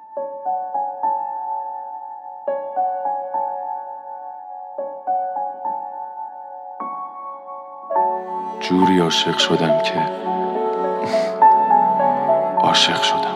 جوری عاشق شدم که عاشق شدم.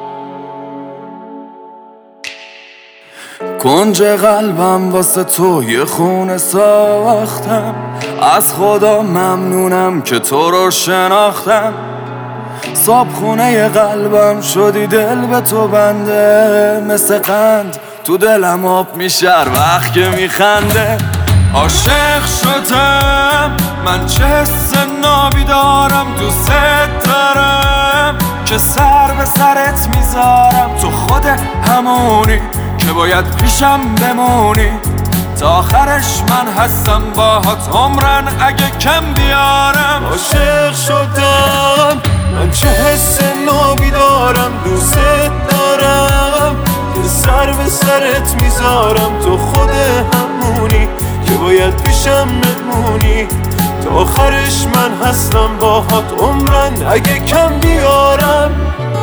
کنج قلبم واسه تو یه خونه ساختم، از خدا ممنونم که تو رو شناختم. صابخونه قلبم شدی دل به تو بنده، مثل قند تو دلم آب میشه هر وقت که میخنده. عاشق شدم من، چه حس نابی دارم، دوست دارم که سر به سرت میذارم. تو خود همونی که باید پیشم بمونی، تا آخرش من هستم باهات عمرن اگه کم بیارم. عاشق شدم من، چه حس نابی دارم، دوست دارم که سر به سرت میذارم. تو خود همونی که باید پیشم بمونی، تا آخرش من هستم باهات عمرن اگه کم بیارم.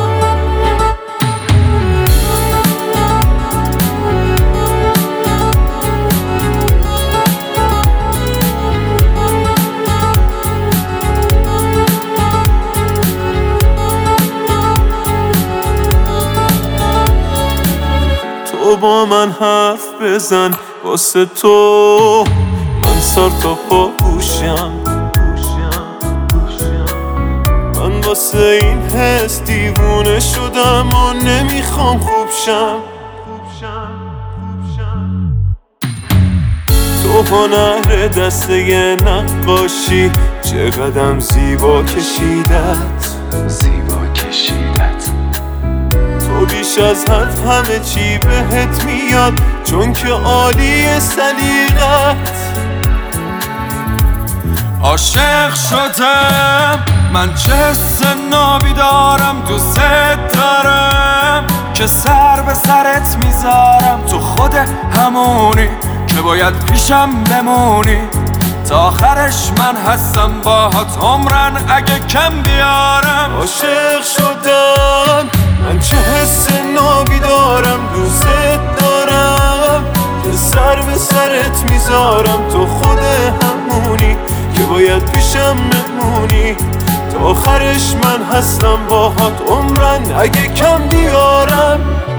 تو با من حرف بزن، واسه تو من سر تا پا پوشم. من واسه این حس دیوونه شدم و نمیخوام خوب شم. تو هنر دسته نقاشی، چقدرم زیبا کشیدت. تو بیش از حد همه چی بهت میاد، چون که عالی سلیقت. عاشق شدم من، چه حس نابی دارم، دوست دارم که سر به سرت میذارم. تو خود همونی که باید پیشم بمونی، تا آخرش من هستم باهات عمرن اگه کم بیارم. عاشق شدم من، چه حس نابی دارم، دوست دارم که سر به سرت میذارم. تو خود همونی که باید پیشم بمونی، تا آخرش من هستم باهات عمرن اگه کم بیارم.